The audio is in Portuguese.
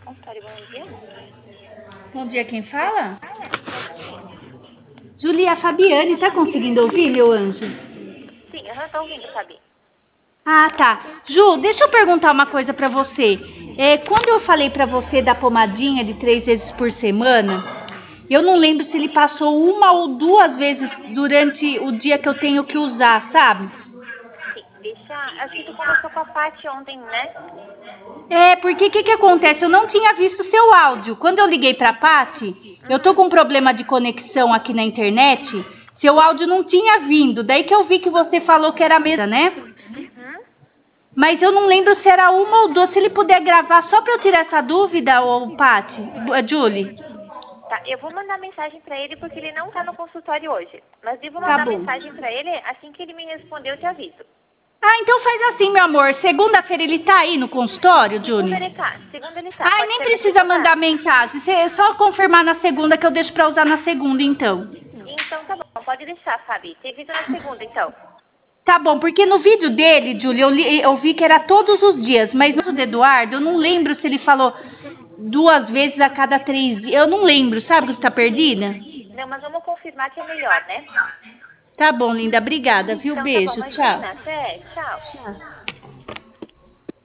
Consultório, bom dia. Bom dia, quem fala? Sim, Julia, a Fabiane, tá conseguindo ouvir, meu anjo? sim, eu não tô ouvindo, Fabi. Ah, tá. Ju, deixa eu perguntar uma coisa pra você. Quando eu falei pra você da pomadinha de 3 vezes por semana, eu não lembro se ele passou uma ou duas vezes durante o dia que eu tenho que usar, sabe? Sim, deixa. Acho que tu conversou com a Paty ontem, né? Porque o que acontece? Eu não tinha visto seu áudio. Quando eu liguei pra Paty, eu tô com um problema de conexão aqui na internet. Seu áudio não tinha vindo. Daí que eu vi que você falou que era a mesma, né? Uhum. Mas eu não lembro se era uma ou duas. Se ele puder gravar só para eu tirar essa dúvida, ô Paty, Julie. Tá, eu vou mandar mensagem pra ele porque ele não tá no consultório hoje. Mas eu vou Tá mandar bom. mensagem pra ele assim que ele me responder, eu te aviso. Ah, então faz assim, meu amor. Segunda-feira ele tá aí no consultório, Segunda Julie? ele tá, segunda ele tá. Ai, Pode nem ser na precisa segunda? mandar mensagem. Você é só confirmar na segunda que eu deixo para usar na segunda, então. Então tá bom, pode deixar, Fabi. Te aviso na segunda, então. Tá bom, porque no vídeo dele, Julie, eu vi que era todos os dias, mas no do Eduardo, eu não lembro se ele falou 2 vezes a cada 3 dias. Eu não lembro, sabe que você tá perdida? Não, mas vamos confirmar que é melhor, né? Tá bom, linda. Obrigada, viu? Então tá bom, Beijo. Tchau. imagina. Até, tchau. Tchau.